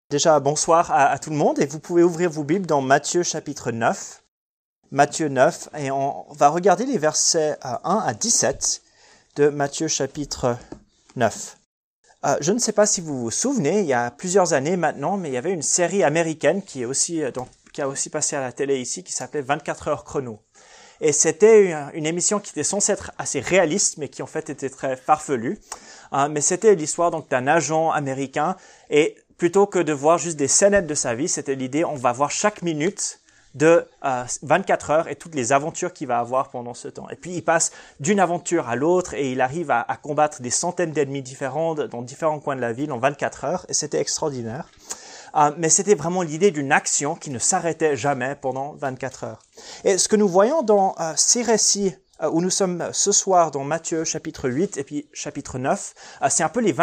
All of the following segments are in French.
Déjà, bonsoir à tout le monde et vous pouvez ouvrir vos Bibles dans Matthieu chapitre 9. Matthieu 9 et on va regarder les versets 1 à 17 de Matthieu chapitre 9. Je ne sais pas si vous vous souvenez, il y a plusieurs années maintenant, mais il y avait une série américaine qui a aussi passé à la télé ici, qui s'appelait 24 heures chrono. Et c'était une émission qui était censée être assez réaliste, mais qui en fait était très farfelue. Mais c'était l'histoire donc d'un agent américain et plutôt que de voir juste des scénettes de sa vie, c'était l'idée, on va voir chaque minute de 24 heures et toutes les aventures qu'il va avoir pendant ce temps. Et puis, il passe d'une aventure à l'autre et il arrive à combattre des centaines d'ennemis différents dans différents coins de la ville en 24 heures et c'était extraordinaire. Mais c'était vraiment l'idée d'une action qui ne s'arrêtait jamais pendant 24 heures. Et ce que nous voyons dans ces récits où nous sommes ce soir dans Matthieu chapitre 8 et puis chapitre 9, c'est un peu les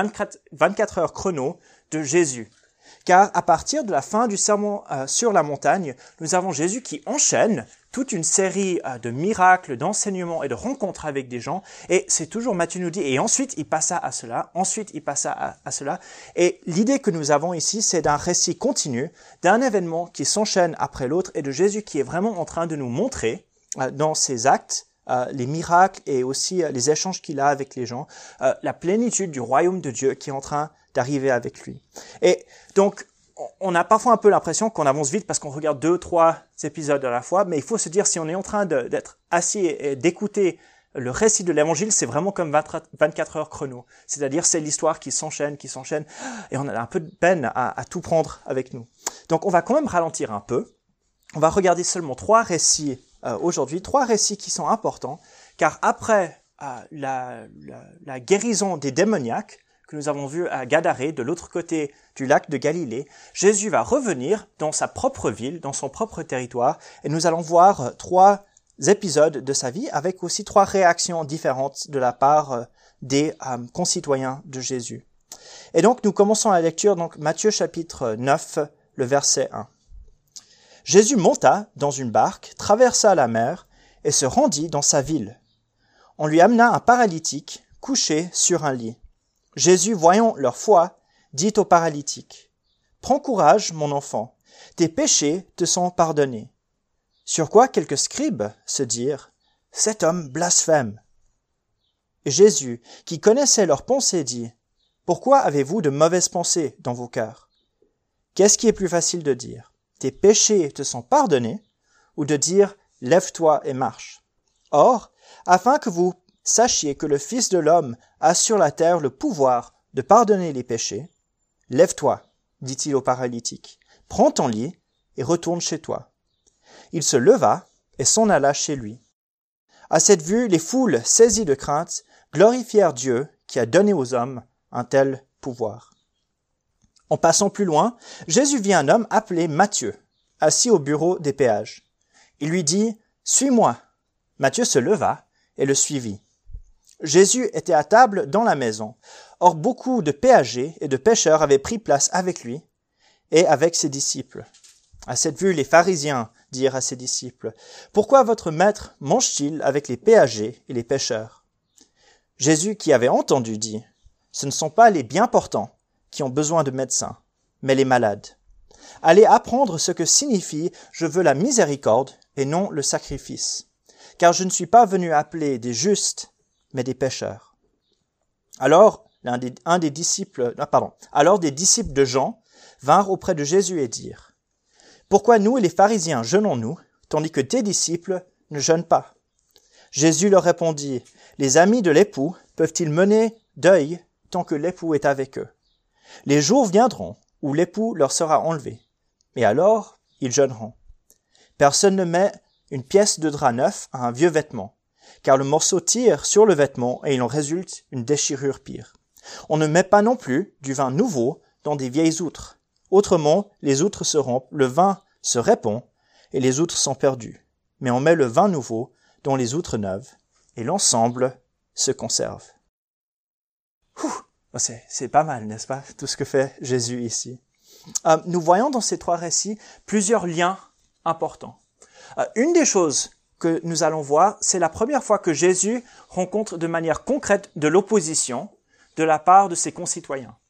24 heures chrono de Jésus. Car à partir de la fin du sermon sur la montagne, nous avons Jésus qui enchaîne toute une série de miracles, d'enseignements et de rencontres avec des gens. Et c'est toujours, Matthieu nous dit, et ensuite il passa à cela, ensuite il passa à cela. Et l'idée que nous avons ici, c'est d'un récit continu, d'un événement qui s'enchaîne après l'autre et de Jésus qui est vraiment en train de nous montrer dans ses actes, les miracles et aussi les échanges qu'il a avec les gens, la plénitude du royaume de Dieu qui est en train d'arriver avec lui. Et donc, on a parfois un peu l'impression qu'on avance vite parce qu'on regarde 2, 3 épisodes à la fois, mais il faut se dire, si on est en train d'être assis et d'écouter le récit de l'évangile, c'est vraiment comme 24 heures chrono. C'est-à-dire, c'est l'histoire qui s'enchaîne, et on a un peu de peine à tout prendre avec nous. Donc, on va quand même ralentir un peu. On va regarder seulement 3 récits aujourd'hui, 3 récits qui sont importants, car après la guérison des démoniaques, que nous avons vu à Gadarée, de l'autre côté du lac de Galilée, Jésus va revenir dans sa propre ville, dans son propre territoire, et nous allons voir 3 épisodes de sa vie, avec aussi 3 réactions différentes de la part des concitoyens de Jésus. Et donc, nous commençons la lecture, donc Matthieu chapitre 9, le verset 1. Jésus monta dans une barque, traversa la mer, et se rendit dans sa ville. On lui amena un paralytique, couché sur un lit. Jésus, voyant leur foi, dit au paralytique, « Prends courage, mon enfant, tes péchés te sont pardonnés. » Sur quoi quelques scribes se dirent, « Cet homme blasphème. » Et Jésus, qui connaissait leurs pensées, dit, « Pourquoi avez-vous de mauvaises pensées dans vos cœurs? Qu'est-ce qui est plus facile de dire? Tes péchés te sont pardonnés, ou de dire, lève-toi et marche. Or, afin que vous sachiez que le Fils de l'homme a sur la terre le pouvoir de pardonner les péchés. Lève-toi, dit-il au paralytique, prends ton lit et retourne chez toi. Il se leva et s'en alla chez lui. À cette vue, les foules, saisies de crainte, glorifièrent Dieu qui a donné aux hommes un tel pouvoir. En passant plus loin, Jésus vit un homme appelé Matthieu, assis au bureau des péages. Il lui dit, « Suis-moi » Matthieu se leva et le suivit. Jésus était à table dans la maison. Or, beaucoup de péagers et de pêcheurs avaient pris place avec lui et avec ses disciples. À cette vue, les pharisiens dirent à ses disciples, « Pourquoi votre maître mange-t-il avec les péagers et les pêcheurs ?» Jésus, qui avait entendu, dit, « Ce ne sont pas les bien portants qui ont besoin de médecins, mais les malades. Allez apprendre ce que signifie « Je veux la miséricorde et non le sacrifice ». Car je ne suis pas venu appeler des justes, mais des pécheurs. Alors, des disciples de Jean vinrent auprès de Jésus et dirent, « Pourquoi nous et les pharisiens jeûnons-nous, tandis que tes disciples ne jeûnent pas ?» Jésus leur répondit, « Les amis de l'époux peuvent-ils mener deuil tant que l'époux est avec eux? Les jours viendront où l'époux leur sera enlevé, et alors ils jeûneront. Personne ne met une pièce de drap neuf à un vieux vêtement, car le morceau tire sur le vêtement et il en résulte une déchirure pire. On ne met pas non plus du vin nouveau dans des vieilles outres. Autrement, les outres se rompent, le vin se répand et les outres sont perdues. Mais on met le vin nouveau dans les outres neuves et l'ensemble se conserve. C'est pas mal, n'est-ce pas, tout ce que fait Jésus ici. Nous voyons dans ces 3 récits plusieurs liens importants. Une des choses que nous allons voir, c'est la première fois que Jésus rencontre de manière concrète de l'opposition de la part de ses concitoyens.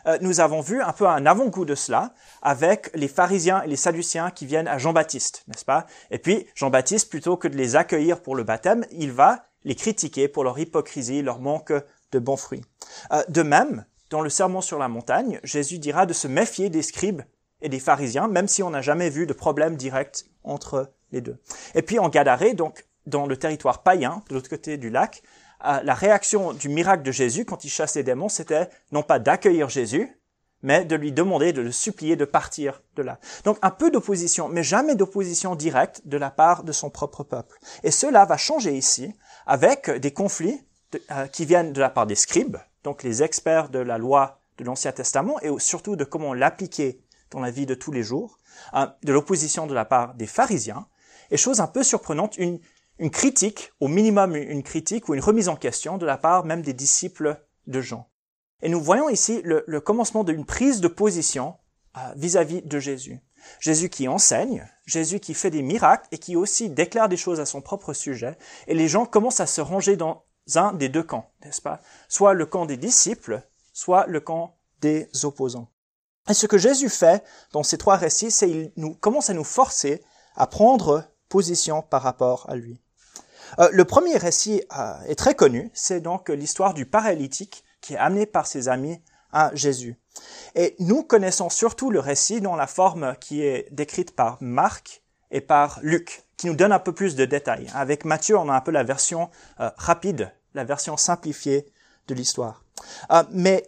Nous avons vu un peu un avant-goût de cela avec les pharisiens et les sadducéens qui viennent à Jean-Baptiste, n'est-ce pas? Et puis, Jean-Baptiste, plutôt que de les accueillir pour le baptême, il va les critiquer pour leur hypocrisie, leur manque de bons fruits. De même, dans le Sermon sur la montagne, Jésus dira de se méfier des scribes et des pharisiens, même si on n'a jamais vu de problème direct entre les deux. Et puis en Gadarée, donc dans le territoire païen, de l'autre côté du lac, la réaction du miracle de Jésus quand il chasse les démons, c'était non pas d'accueillir Jésus, mais de lui demander, de le supplier de partir de là. Donc un peu d'opposition, mais jamais d'opposition directe de la part de son propre peuple. Et cela va changer ici avec des conflits qui viennent de la part des scribes, donc les experts de la loi de l'Ancien Testament, et surtout de comment l'appliquer dans la vie de tous les jours, de l'opposition de la part des pharisiens, et chose un peu surprenante, une critique, au minimum une critique ou une remise en question de la part même des disciples de Jean. Et nous voyons ici le commencement d'une prise de position vis-à-vis de Jésus. Jésus qui enseigne, Jésus qui fait des miracles et qui aussi déclare des choses à son propre sujet, et les gens commencent à se ranger dans un des deux camps, n'est-ce pas? Soit le camp des disciples, soit le camp des opposants. Et ce que Jésus fait dans ces trois récits, c'est qu'il commence à nous forcer à prendre position par rapport à lui. Le premier récit est très connu, c'est donc l'histoire du paralytique qui est amené par ses amis à Jésus. Et nous connaissons surtout le récit dans la forme qui est décrite par Marc et par Luc, qui nous donne un peu plus de détails. Avec Matthieu, on a un peu la version rapide, la version simplifiée de l'histoire. Mais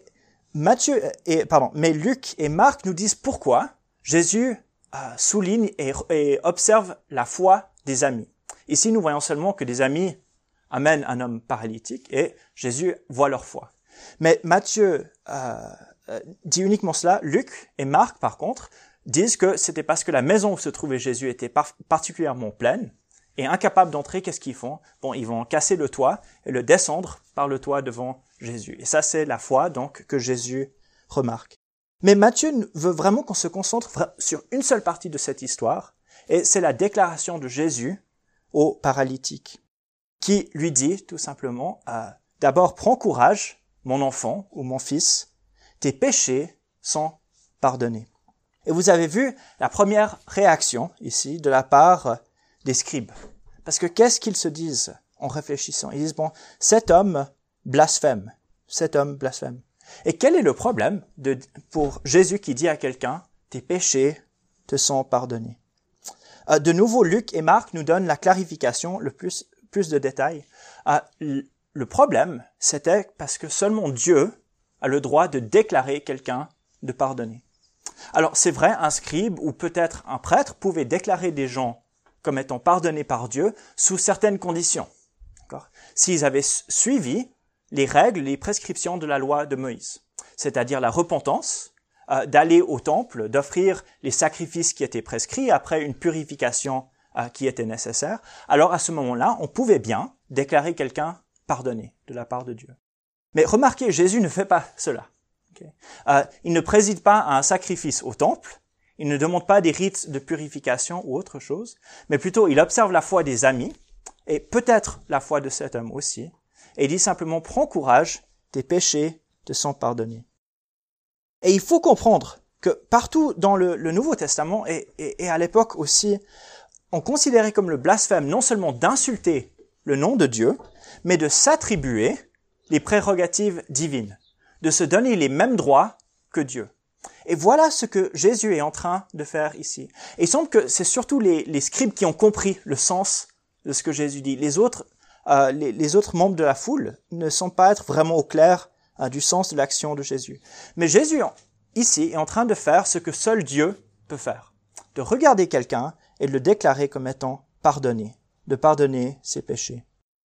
Luc et Marc nous disent pourquoi Jésus souligne et observe la foi des amis. Ici, nous voyons seulement que des amis amènent un homme paralytique et Jésus voit leur foi. Mais Matthieu dit uniquement cela. Luc et Marc, par contre, disent que c'était parce que la maison où se trouvait Jésus était particulièrement pleine et incapable d'entrer. Qu'est-ce qu'ils font? Bon, ils vont casser le toit et le descendre par le toit devant Jésus. Et ça, c'est la foi donc que Jésus remarque. Mais Matthieu veut vraiment qu'on se concentre sur une seule partie de cette histoire, et c'est la déclaration de Jésus au paralytique, qui lui dit tout simplement, d'abord, prends courage, mon enfant ou mon fils, tes péchés sont pardonnés. Et vous avez vu la première réaction ici de la part des scribes. Parce que qu'est-ce qu'ils se disent en réfléchissant? Ils disent, bon, cet homme blasphème. Et quel est le problème pour Jésus qui dit à quelqu'un, tes péchés te sont pardonnés? De nouveau, Luc et Marc nous donnent la clarification, le plus de détails. Le problème, c'était parce que seulement Dieu a le droit de déclarer quelqu'un de pardonner. Alors, c'est vrai, un scribe ou peut-être un prêtre pouvait déclarer des gens comme étant pardonnés par Dieu sous certaines conditions. D'accord? S'ils avaient suivi les règles, les prescriptions de la loi de Moïse, c'est-à-dire la repentance, d'aller au temple, d'offrir les sacrifices qui étaient prescrits après une purification qui était nécessaire, alors à ce moment-là, on pouvait bien déclarer quelqu'un pardonné de la part de Dieu. Mais remarquez, Jésus ne fait pas cela. Okay? Il ne préside pas à un sacrifice au temple, il ne demande pas des rites de purification ou autre chose, mais plutôt il observe la foi des amis, et peut-être la foi de cet homme aussi, et il dit simplement, prends courage, tes péchés te sont pardonnés. Et il faut comprendre que partout dans le Nouveau Testament, et à l'époque aussi, on considérait comme le blasphème non seulement d'insulter le nom de Dieu, mais de s'attribuer les prérogatives divines, de se donner les mêmes droits que Dieu. Et voilà ce que Jésus est en train de faire ici. Et il semble que c'est surtout les scribes qui ont compris le sens de ce que Jésus dit. Les autres membres de la foule ne semblent pas être vraiment au clair du sens de l'action de Jésus. Mais Jésus, ici, est en train de faire ce que seul Dieu peut faire. De regarder quelqu'un et de le déclarer comme étant pardonné, de pardonner ses péchés.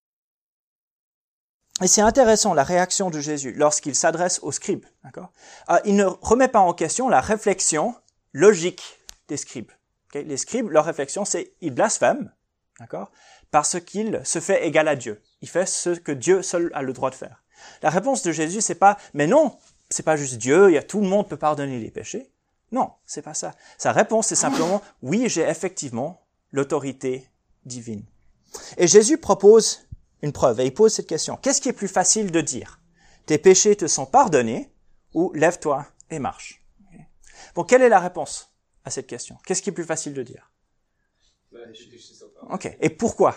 Et c'est intéressant la réaction de Jésus lorsqu'il s'adresse aux scribes. D'accord? Il ne remet pas en question la réflexion logique des scribes. Okay? Les scribes, leur réflexion, c'est ils blasphèment, d'accord? Parce qu'il se fait égal à Dieu. Il fait ce que Dieu seul a le droit de faire. La réponse de Jésus, c'est pas « mais non, c'est pas juste Dieu, tout le monde peut pardonner les péchés ». Non, c'est pas ça. Sa réponse, c'est simplement « oui, j'ai effectivement l'autorité divine ». Et Jésus propose une preuve, et il pose cette question. Qu'est-ce qui est plus facile de dire? Tes péchés te sont pardonnés, ou lève-toi et marche. Bon, quelle est la réponse à cette question? Qu'est-ce qui est plus facile de dire? Ok. Et pourquoi?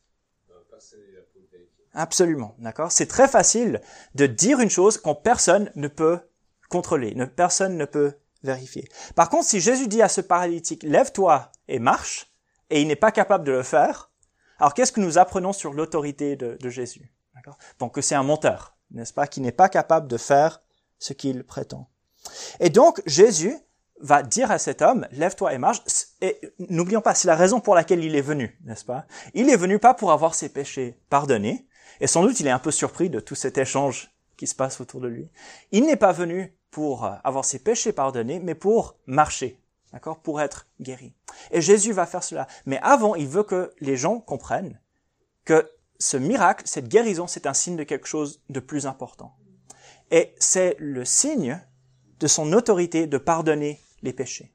Absolument, d'accord? C'est très facile de dire une chose quand personne ne peut contrôler, personne ne peut vérifier. Par contre, si Jésus dit à ce paralytique, lève-toi et marche, et il n'est pas capable de le faire, alors qu'est-ce que nous apprenons sur l'autorité de Jésus? D'accord? Donc que c'est un menteur, n'est-ce pas, qui n'est pas capable de faire ce qu'il prétend. Et donc Jésus va dire à cet homme, lève-toi et marche, et n'oublions pas, c'est la raison pour laquelle il est venu, n'est-ce pas? Il est venu pas pour avoir ses péchés pardonnés, et sans doute il est un peu surpris de tout cet échange qui se passe autour de lui. Il n'est pas venu pour avoir ses péchés pardonnés, mais pour marcher, d'accord, pour être guéri. Et Jésus va faire cela. Mais avant, il veut que les gens comprennent que ce miracle, cette guérison, c'est un signe de quelque chose de plus important. Et c'est le signe de son autorité de pardonner les péchés.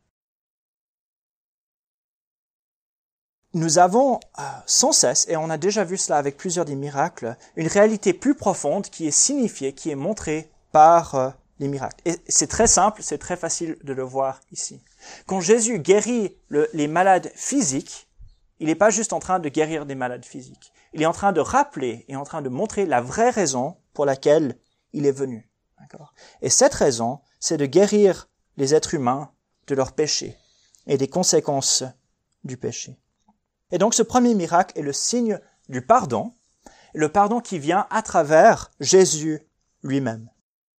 Nous avons sans cesse, et on a déjà vu cela avec plusieurs des miracles, une réalité plus profonde qui est signifiée, qui est montrée par les miracles. Et c'est très simple, c'est très facile de le voir ici. Quand Jésus guérit les malades physiques, il n'est pas juste en train de guérir des malades physiques. Il est en train de rappeler et en train de montrer la vraie raison pour laquelle il est venu. D'accord? Et cette raison, c'est de guérir les êtres humains de leurs péchés et des conséquences du péché. Et donc ce premier miracle est le signe du pardon, le pardon qui vient à travers Jésus lui-même.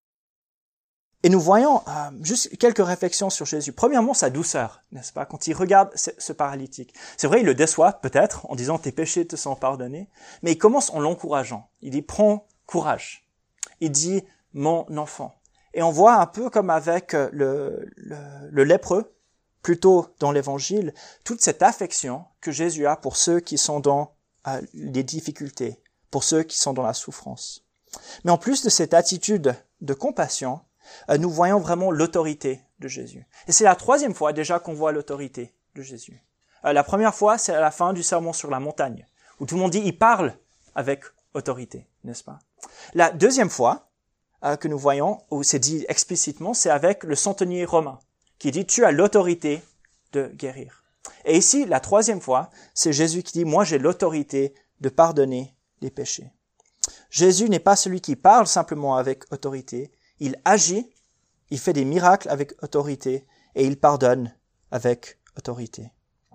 Et nous voyons juste quelques réflexions sur Jésus. Premièrement, sa douceur, n'est-ce pas? Quand il regarde ce paralytique. C'est vrai, il le déçoit peut-être en disant « tes péchés te sont pardonnés », mais il commence en l'encourageant. Il dit « prends courage ». Il dit « mon enfant ». Et on voit un peu comme avec le lépreux, plutôt dans l'Évangile, toute cette affection que Jésus a pour ceux qui sont dans les difficultés, pour ceux qui sont dans la souffrance. Mais en plus de cette attitude de compassion, nous voyons vraiment l'autorité de Jésus. Et c'est la troisième fois déjà qu'on voit l'autorité de Jésus. La première fois, c'est à la fin du sermon sur la montagne, où tout le monde dit, il parle avec autorité, n'est-ce pas? La deuxième fois que nous voyons, où c'est dit explicitement, c'est avec le centenier romain, qui dit, tu as l'autorité de guérir. Et ici, la troisième fois, c'est Jésus qui dit, moi j'ai l'autorité de pardonner les péchés. Jésus n'est pas celui qui parle simplement avec autorité, il agit, il fait des miracles avec autorité et il pardonne avec autorité.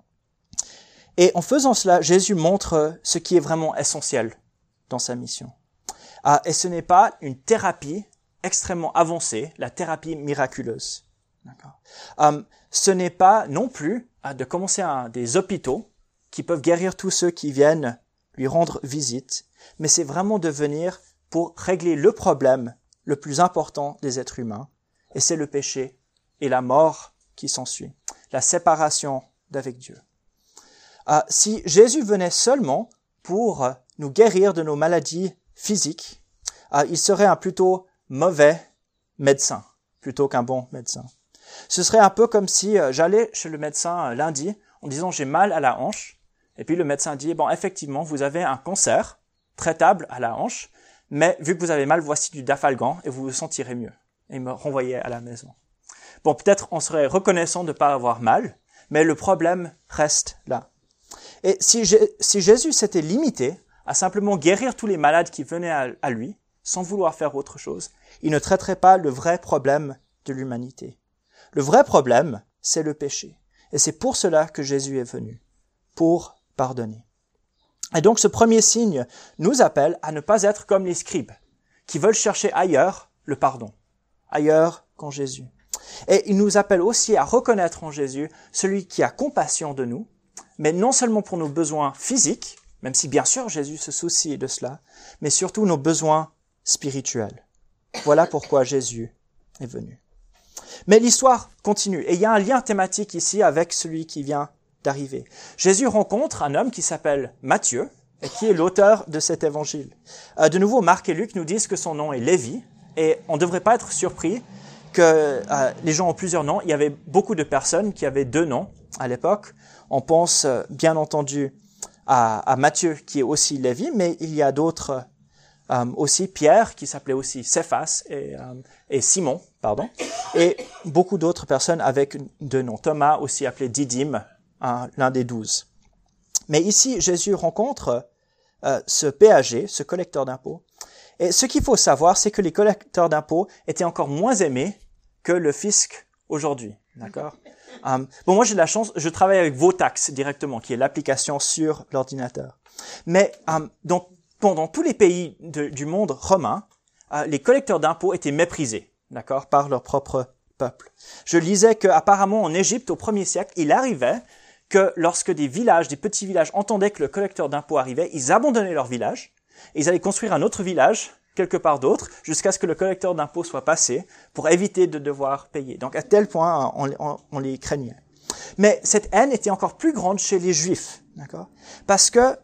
Et en faisant cela, Jésus montre ce qui est vraiment essentiel dans sa mission. Et ce n'est pas une thérapie extrêmement avancée, la thérapie miraculeuse. D'accord. Ce n'est pas non plus de commencer des hôpitaux qui peuvent guérir tous ceux qui viennent lui rendre visite, mais c'est vraiment de venir pour régler le problème le plus important des êtres humains, et c'est le péché et la mort qui s'ensuit, la séparation d'avec Dieu. Si Jésus venait seulement pour nous guérir de nos maladies physiques, il serait un plutôt mauvais médecin, plutôt qu'un bon médecin. Ce serait un peu comme si j'allais chez le médecin lundi en disant j'ai mal à la hanche, et puis le médecin dit bon effectivement vous avez un cancer traitable à la hanche, mais vu que vous avez mal, voici du Dafalgan et vous vous sentirez mieux. Et il me renvoyait à la maison. Bon, peut-être on serait reconnaissant de ne pas avoir mal, mais le problème reste là. Et si Jésus s'était limité à simplement guérir tous les malades qui venaient à lui, sans vouloir faire autre chose, il ne traiterait pas le vrai problème de l'humanité. Le vrai problème, c'est le péché. Et c'est pour cela que Jésus est venu, pour pardonner. Et donc ce premier signe nous appelle à ne pas être comme les scribes, qui veulent chercher ailleurs le pardon, ailleurs qu'en Jésus. Et il nous appelle aussi à reconnaître en Jésus celui qui a compassion de nous, mais non seulement pour nos besoins physiques, même si bien sûr Jésus se soucie de cela, mais surtout nos besoins spirituels. Voilà pourquoi Jésus est venu. Mais l'histoire continue, et il y a un lien thématique ici avec celui qui vient d'arriver. Jésus rencontre un homme qui s'appelle Matthieu, et qui est l'auteur de cet évangile. De nouveau, Marc et Luc nous disent que son nom est Lévi, et on ne devrait pas être surpris que les gens ont plusieurs noms. Il y avait beaucoup de personnes qui avaient 2 noms à l'époque. On pense bien entendu à Matthieu, qui est aussi Lévi, mais il y a d'autres aussi Pierre, qui s'appelait aussi Céphas, et Simon, et beaucoup d'autres personnes avec deux noms. Thomas, aussi appelé Didyme, l'un des 12. Mais ici, Jésus rencontre ce péager, ce collecteur d'impôts. Et ce qu'il faut savoir, c'est que les collecteurs d'impôts étaient encore moins aimés que le fisc aujourd'hui. D'accord? Moi j'ai de la chance, je travaille avec Votax directement, qui est l'application sur l'ordinateur. Mais dans tous les pays du monde romain, les collecteurs d'impôts étaient méprisés, d'accord, par leur propre peuple. Je lisais qu'apparemment en Égypte, au 1er siècle, il arrivait que lorsque des petits villages entendaient que le collecteur d'impôts arrivait, ils abandonnaient leur village, et ils allaient construire un autre village, quelque part d'autre, jusqu'à ce que le collecteur d'impôts soit passé, pour éviter de devoir payer. Donc à tel point, on les craignait. Mais cette haine était encore plus grande chez les Juifs, d'accord? Parce que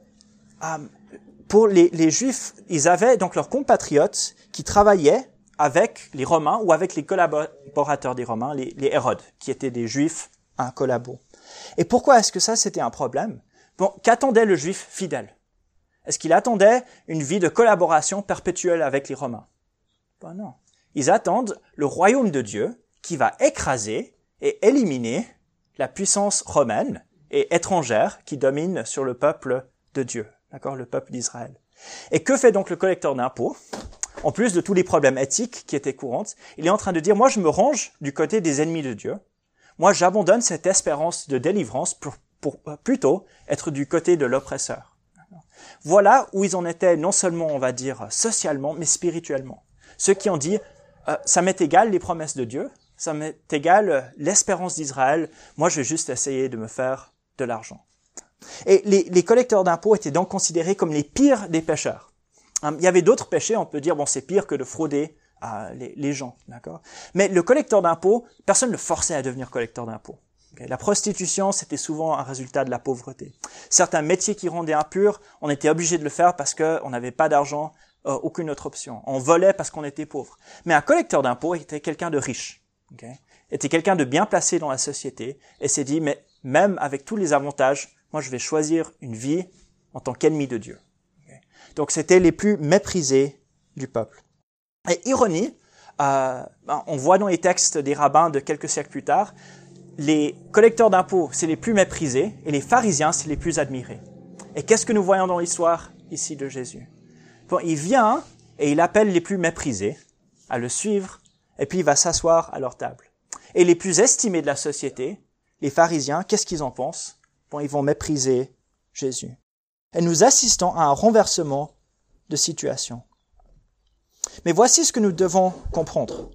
pour les Juifs, ils avaient donc leurs compatriotes qui travaillaient avec les Romains ou avec les collaborateurs des Romains, les Hérodes, qui étaient des Juifs collabos. Et pourquoi est-ce que ça, c'était un problème? Bon, qu'attendait le Juif fidèle? Est-ce qu'il attendait une vie de collaboration perpétuelle avec les Romains? Ben non. Ils attendent le royaume de Dieu qui va écraser et éliminer la puissance romaine et étrangère qui domine sur le peuple de Dieu, d'accord, le peuple d'Israël. Et que fait donc le collecteur d'impôts? En plus de tous les problèmes éthiques qui étaient courants, il est en train de dire, moi je me range du côté des ennemis de Dieu. Moi j'abandonne cette espérance de délivrance pour plutôt être du côté de l'oppresseur. Voilà où ils en étaient non seulement, on va dire, socialement, mais spirituellement. Ceux qui ont dit, ça m'est égal les promesses de Dieu, ça m'est égal l'espérance d'Israël, moi je vais juste essayer de me faire de l'argent. Et les collecteurs d'impôts étaient donc considérés comme les pires des pécheurs. Il y avait d'autres péchés, on peut dire, bon, c'est pire que de frauder les gens, d'accord? Mais le collecteur d'impôts, personne ne le forçait à devenir collecteur d'impôts. Okay? La prostitution, c'était souvent un résultat de la pauvreté. Certains métiers qui rendaient impurs, on était obligé de le faire parce qu'on n'avait pas d'argent, aucune autre option. On volait parce qu'on était pauvre. Mais un collecteur d'impôts était quelqu'un de riche, okay? Était quelqu'un de bien placé dans la société et s'est dit, mais même avec tous les avantages, moi je vais choisir une vie en tant qu'ennemi de Dieu. Okay? Donc c'était les plus méprisés du peuple. Et ironie, on voit dans les textes des rabbins de quelques siècles plus tard, les collecteurs d'impôts, c'est les plus méprisés, et les pharisiens, c'est les plus admirés. Et qu'est-ce que nous voyons dans l'histoire ici de Jésus? Bon, il vient et il appelle les plus méprisés à le suivre, et puis il va s'asseoir à leur table. Et les plus estimés de la société, les pharisiens, qu'est-ce qu'ils en pensent? Bon, ils vont mépriser Jésus. Et nous assistons à un renversement de situation. Mais voici ce que nous devons comprendre.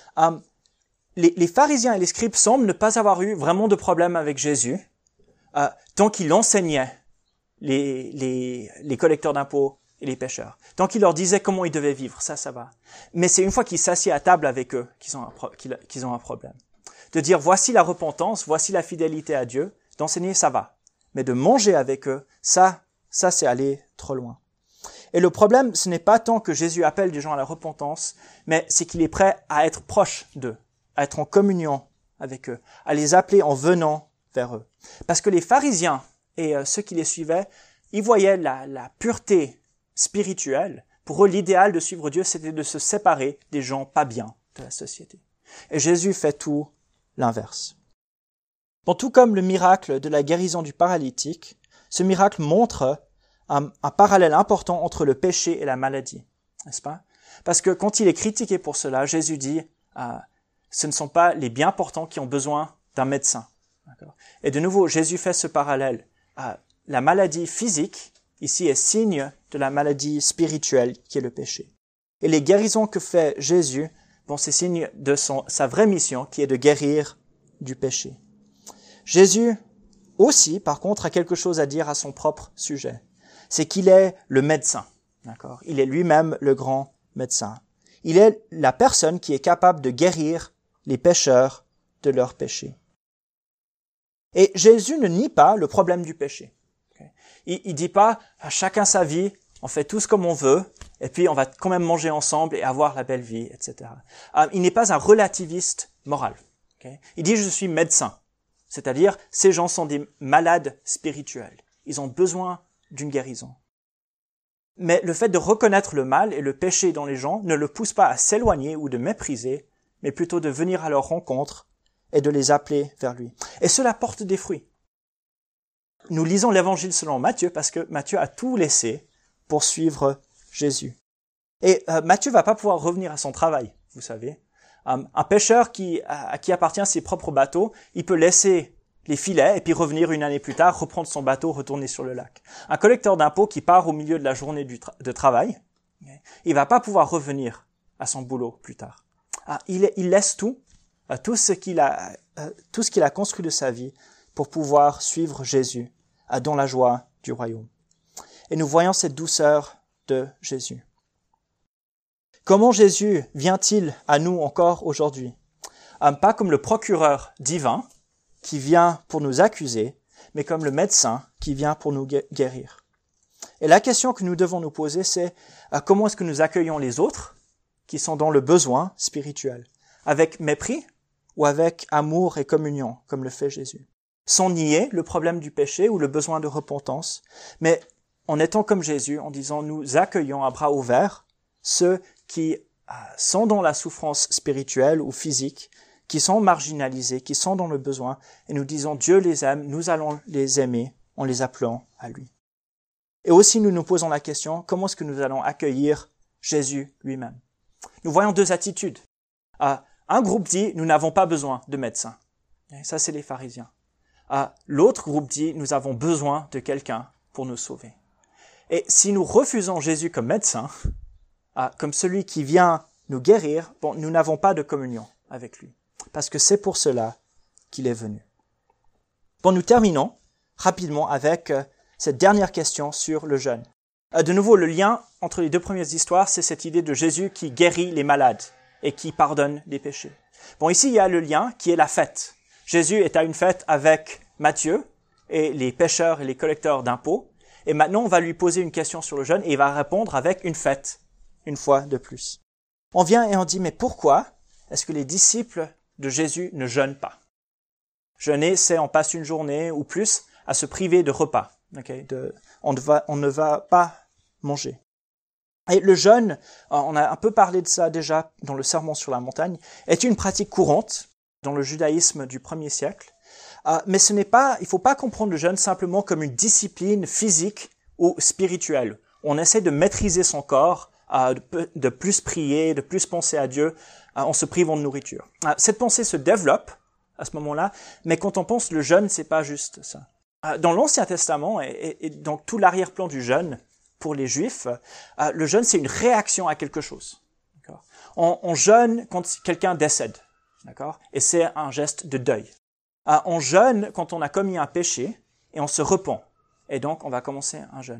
Les pharisiens et les scribes semblent ne pas avoir eu vraiment de problème avec Jésus tant qu'il enseignait les collecteurs d'impôts et les pécheurs. Tant qu'il leur disait comment ils devaient vivre, ça va. Mais c'est une fois qu'ils s'assiedent à table avec eux qu'ils ont un problème. De dire voici la repentance, voici la fidélité à Dieu, d'enseigner ça va. Mais de manger avec eux, ça c'est aller trop loin. Et le problème, ce n'est pas tant que Jésus appelle des gens à la repentance, mais c'est qu'il est prêt à être proche d'eux, à être en communion avec eux, à les appeler en venant vers eux. Parce que les pharisiens et ceux qui les suivaient, ils voyaient la pureté spirituelle. Pour eux, l'idéal de suivre Dieu, c'était de se séparer des gens pas bien de la société. Et Jésus fait tout l'inverse. Bon, tout comme le miracle de la guérison du paralytique, ce miracle montre un parallèle important entre le péché et la maladie, n'est-ce pas? Parce que quand il est critiqué pour cela, Jésus dit ce ne sont pas les bien portants qui ont besoin d'un médecin. D'accord? Et de nouveau, Jésus fait ce parallèle. La maladie physique, ici, est signe de la maladie spirituelle qui est le péché. Et les guérisons que fait Jésus, bon, c'est signe de sa vraie mission qui est de guérir du péché. Jésus aussi, par contre, a quelque chose à dire à son propre sujet. C'est qu'il est le médecin, d'accord? Il est lui-même le grand médecin. Il est la personne qui est capable de guérir les pécheurs de leurs péchés. Et Jésus ne nie pas le problème du péché. Okay? Il dit pas à chacun sa vie, on fait tous comme on veut, et puis on va quand même manger ensemble et avoir la belle vie, etc. Il n'est pas un relativiste moral. Okay? Il dit je suis médecin, c'est-à-dire ces gens sont des malades spirituels. Ils ont besoin d'une guérison. Mais le fait de reconnaître le mal et le péché dans les gens ne le pousse pas à s'éloigner ou de mépriser, mais plutôt de venir à leur rencontre et de les appeler vers lui. Et cela porte des fruits. Nous lisons l'évangile selon Matthieu parce que Matthieu a tout laissé pour suivre Jésus. Et Matthieu va pas pouvoir revenir à son travail, vous savez. Un pêcheur à qui appartient ses propres bateaux, il peut laisser les filets et puis revenir une année plus tard, reprendre son bateau, retourner sur le lac. Un collecteur d'impôts qui part au milieu de la journée de travail, il va pas pouvoir revenir à son boulot plus tard. Il laisse tout ce qu'il a construit de sa vie pour pouvoir suivre Jésus dans la joie du royaume. Et nous voyons cette douceur de Jésus. Comment Jésus vient-il à nous encore aujourd'hui? Pas comme le procureur divin qui vient pour nous accuser, mais comme le médecin qui vient pour nous guérir. Et la question que nous devons nous poser, c'est comment est-ce que nous accueillons les autres qui sont dans le besoin spirituel? Avec mépris ou avec amour et communion, comme le fait Jésus? Sans nier le problème du péché ou le besoin de repentance, mais en étant comme Jésus, en disant nous accueillons à bras ouverts ceux qui sont dans la souffrance spirituelle ou physique, qui sont marginalisés, qui sont dans le besoin, et nous disons Dieu les aime, nous allons les aimer en les appelant à lui. Et aussi nous nous posons la question, comment est-ce que nous allons accueillir Jésus lui-même? Nous voyons deux attitudes. Un groupe dit, nous n'avons pas besoin de médecins. Et ça, c'est les pharisiens. L'autre groupe dit, nous avons besoin de quelqu'un pour nous sauver. Et si nous refusons Jésus comme médecin, comme celui qui vient nous guérir, nous n'avons pas de communion avec lui. Parce que c'est pour cela qu'il est venu. Nous terminons rapidement avec cette dernière question sur le jeûne. De nouveau, le lien entre les deux premières histoires, c'est cette idée de Jésus qui guérit les malades et qui pardonne les péchés. Ici, il y a le lien qui est la fête. Jésus est à une fête avec Matthieu et les pêcheurs et les collecteurs d'impôts. Et maintenant, on va lui poser une question sur le jeûne et il va répondre avec une fête, une fois de plus. On vient et on dit, mais pourquoi est-ce que les disciples de Jésus ne jeûnent pas? Jeûner, c'est on passe une journée ou plus à se priver de repas. On ne va pas manger. Et le jeûne, on a un peu parlé de ça déjà dans le Sermon sur la montagne, est une pratique courante dans le judaïsme du 1er siècle. Mais il faut pas comprendre le jeûne simplement comme une discipline physique ou spirituelle. On essaie de maîtriser son corps, de plus prier, de plus penser à Dieu en se privant de nourriture. Cette pensée se développe à ce moment-là, mais quand on pense le jeûne, c'est pas juste ça. Dans l'Ancien Testament et donc tout l'arrière-plan du jeûne pour les Juifs, le jeûne c'est une réaction à quelque chose. D'accord? On jeûne quand quelqu'un décède, d'accord? Et c'est un geste de deuil. On jeûne quand on a commis un péché et on se repent. Et donc on va commencer un jeûne.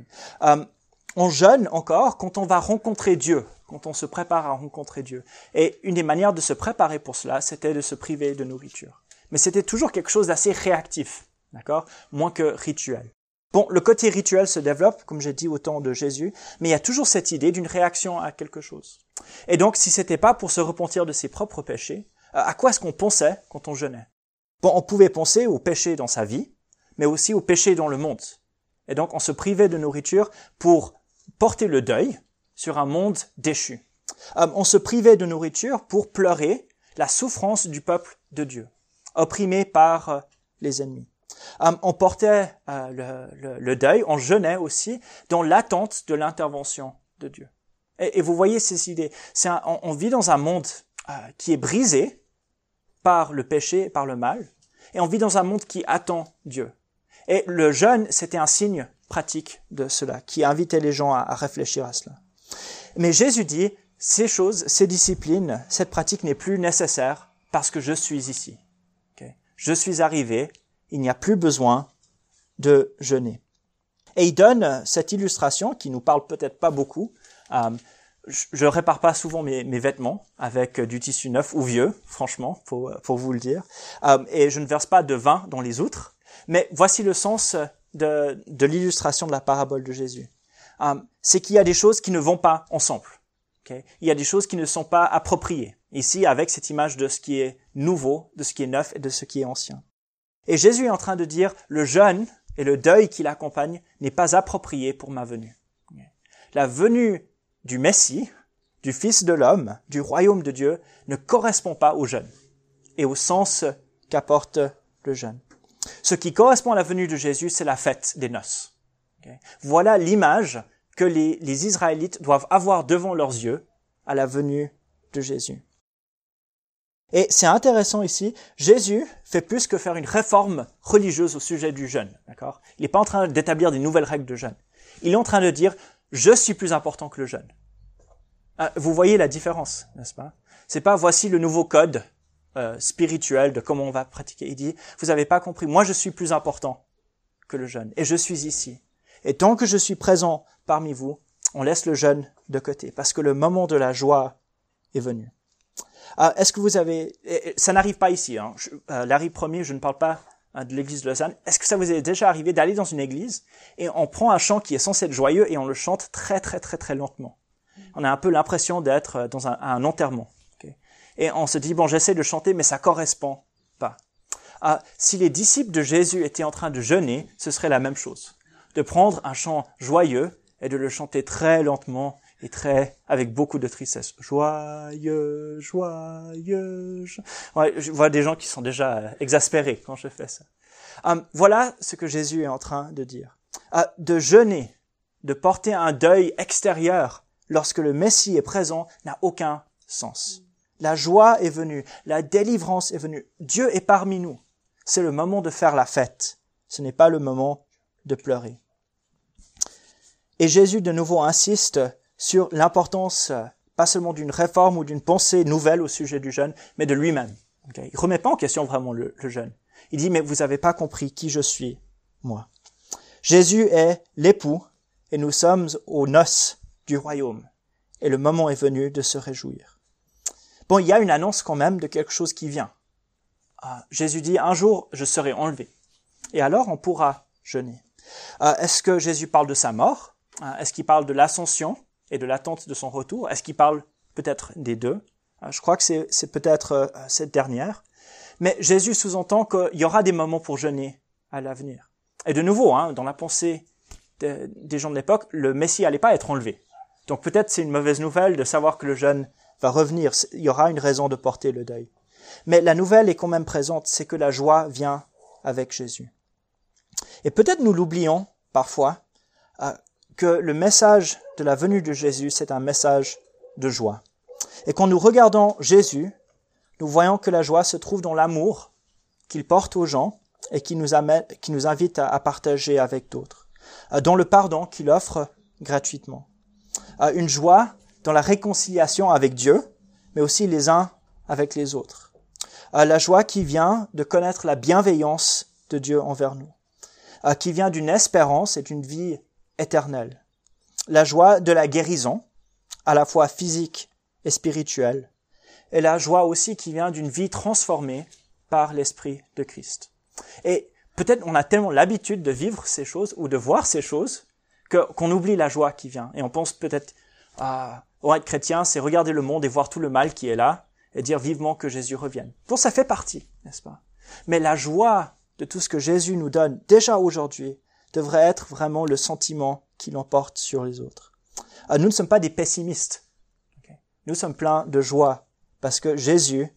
On jeûne encore quand on va rencontrer Dieu, quand on se prépare à rencontrer Dieu. Et une des manières de se préparer pour cela, c'était de se priver de nourriture. Mais c'était toujours quelque chose d'assez réactif, d'accord? Moins que rituel. Le côté rituel se développe, comme j'ai dit, au temps de Jésus, mais il y a toujours cette idée d'une réaction à quelque chose. Et donc, si c'était pas pour se repentir de ses propres péchés, à quoi est-ce qu'on pensait quand on jeûnait? On pouvait penser au péché dans sa vie, mais aussi au péché dans le monde. Et donc, on se privait de nourriture pour porter le deuil sur un monde déchu. On se privait de nourriture pour pleurer la souffrance du peuple de Dieu, opprimé par les ennemis. On portait le deuil, on jeûnait aussi dans l'attente de l'intervention de Dieu. Et vous voyez ces idées. On vit dans un monde qui est brisé par le péché, par le mal, et on vit dans un monde qui attend Dieu. Et le jeûne, c'était un signe pratique de cela, qui invitait les gens à réfléchir à cela. Mais Jésus dit, ces choses, ces disciplines, cette pratique n'est plus nécessaire parce que je suis ici. Okay? Je suis arrivé, il n'y a plus besoin de jeûner. Et il donne cette illustration qui nous parle peut-être pas beaucoup. Je répare pas souvent mes vêtements avec du tissu neuf ou vieux, franchement, pour vous le dire. Et je ne verse pas de vin dans les outres. Mais voici le sens de l'illustration de la parabole de Jésus. C'est qu'il y a des choses qui ne vont pas ensemble. Okay? Il y a des choses qui ne sont pas appropriées. Ici, avec cette image de ce qui est nouveau, de ce qui est neuf et de ce qui est ancien. Et Jésus est en train de dire, le jeûne et le deuil qui l'accompagne n'est pas approprié pour ma venue. Okay? la venue du Messie, du Fils de l'homme, du royaume de Dieu, ne correspond pas au jeûne et au sens qu'apporte le jeûne. Ce qui correspond à la venue de Jésus, c'est la fête des noces. Okay? Voilà l'image que les Israélites doivent avoir devant leurs yeux à la venue de Jésus. Et c'est intéressant ici, Jésus fait plus que faire une réforme religieuse au sujet du jeûne. D'accord ? Il n'est pas en train d'établir des nouvelles règles de jeûne. Il est en train de dire, je suis plus important que le jeûne. Vous voyez la différence, n'est-ce pas ? C'est pas, voici le nouveau code spirituel de comment on va pratiquer. Il dit, vous n'avez pas compris, moi je suis plus important que le jeûne, et je suis ici. Et tant que je suis présent parmi vous, on laisse le jeûne de côté, parce que le moment de la joie est venu. Est-ce que vous avez... Ça n'arrive pas ici. Hein. Larry Premier, je ne parle pas de l'église de Lausanne. Est-ce que ça vous est déjà arrivé d'aller dans une église et on prend un chant qui est censé être joyeux et on le chante très, très, très, très lentement? On a un peu l'impression d'être dans un enterrement. Okay? Et on se dit, bon, j'essaie de chanter, mais ça correspond pas. Si les disciples de Jésus étaient en train de jeûner, ce serait la même chose. De prendre un chant joyeux et de le chanter très lentement et avec beaucoup de tristesse. Joyeux, joyeux. Ouais, je vois des gens qui sont déjà exaspérés quand je fais ça. Voilà ce que Jésus est en train de dire. De jeûner, de porter un deuil extérieur lorsque le Messie est présent n'a aucun sens. La joie est venue, la délivrance est venue. Dieu est parmi nous. C'est le moment de faire la fête. Ce n'est pas le moment de pleurer. Et Jésus de nouveau insiste sur l'importance, pas seulement d'une réforme ou d'une pensée nouvelle au sujet du jeûne, mais de lui-même. Okay? Il remet pas en question vraiment le jeûne. Il dit, mais vous avez pas compris qui je suis, moi. Jésus est l'époux et nous sommes aux noces du royaume. Et le moment est venu de se réjouir. Bon, il y a une annonce quand même de quelque chose qui vient. Jésus dit, un jour, je serai enlevé. Et alors, on pourra jeûner. Est-ce que Jésus parle de sa mort? Est-ce qu'il parle de l'ascension et de l'attente de son retour? Est-ce qu'il parle peut-être des deux? Je crois que c'est peut-être cette dernière. Mais Jésus sous-entend qu'il y aura des moments pour jeûner à l'avenir. Et de nouveau, dans la pensée des gens de l'époque, le Messie allait pas être enlevé. Donc peut-être c'est une mauvaise nouvelle de savoir que le jeûne va revenir. Il y aura une raison de porter le deuil. Mais la nouvelle est quand même présente, c'est que la joie vient avec Jésus. Et peut-être nous l'oublions parfois, que le message de la venue de Jésus, c'est un message de joie. Et quand nous regardons Jésus, nous voyons que la joie se trouve dans l'amour qu'il porte aux gens et qui nous invite à partager avec d'autres, dans le pardon qu'il offre gratuitement. Une joie dans la réconciliation avec Dieu, mais aussi les uns avec les autres. La joie qui vient de connaître la bienveillance de Dieu envers nous, qui vient d'une espérance et d'une vie éternelle. La joie de la guérison, à la fois physique et spirituelle, et la joie aussi qui vient d'une vie transformée par l'Esprit de Christ. Et peut-être on a tellement l'habitude de vivre ces choses ou de voir ces choses qu'on oublie la joie qui vient. Et on pense peut-être, être chrétien, c'est regarder le monde et voir tout le mal qui est là et dire vivement que Jésus revienne. Bon, ça fait partie, n'est-ce pas? Mais la joie de tout ce que Jésus nous donne déjà aujourd'hui devrait être vraiment le sentiment qui l'emporte sur les autres. Nous ne sommes pas des pessimistes. Okay? Nous sommes pleins de joie parce que Jésus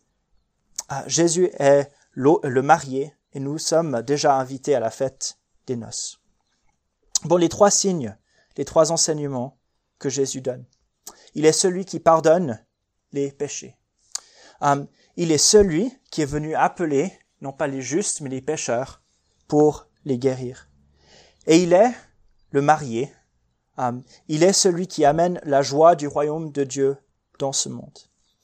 est le marié et nous sommes déjà invités à la fête des noces. Bon, les trois signes, les trois enseignements que Jésus donne. Il est celui qui pardonne les péchés. Il est celui qui est venu appeler, non pas les justes, mais les pécheurs, pour les guérir. Et il est le marié. Il est celui qui amène la joie du royaume de Dieu dans ce monde.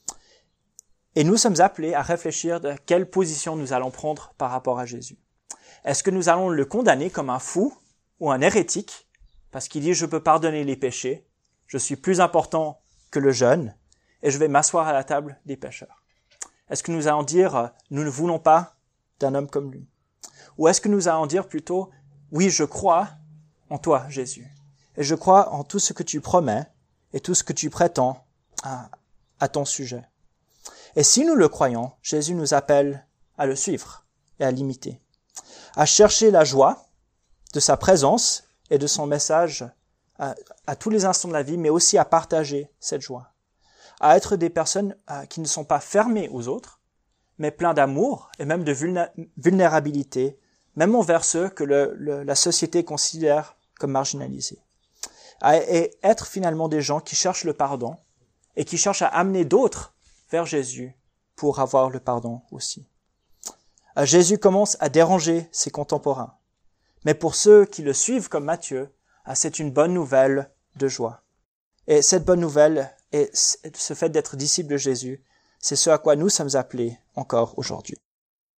Et nous sommes appelés à réfléchir de quelle position nous allons prendre par rapport à Jésus. Est-ce que nous allons le condamner comme un fou ou un hérétique parce qu'il dit « je peux pardonner les péchés, je suis plus important que le jeûne et je vais m'asseoir à la table des pécheurs ». Est-ce que nous allons dire « nous ne voulons pas d'un homme comme lui » ou est-ce que nous allons dire plutôt « oui, je crois en toi, Jésus, et je crois en tout ce que tu promets et tout ce que tu prétends à ton sujet ». Et si nous le croyons, Jésus nous appelle à le suivre et à l'imiter, à chercher la joie de sa présence et de son message à tous les instants de la vie, mais aussi à partager cette joie. À être des personnes qui ne sont pas fermées aux autres, mais plein d'amour et même de vulnérabilité, même envers ceux que la société considère comme marginalisés. Et être finalement des gens qui cherchent le pardon et qui cherchent à amener d'autres vers Jésus pour avoir le pardon aussi. Jésus commence à déranger ses contemporains. Mais pour ceux qui le suivent comme Matthieu, c'est une bonne nouvelle de joie. Et cette bonne nouvelle, et ce fait d'être disciple de Jésus, c'est ce à quoi nous sommes appelés encore aujourd'hui.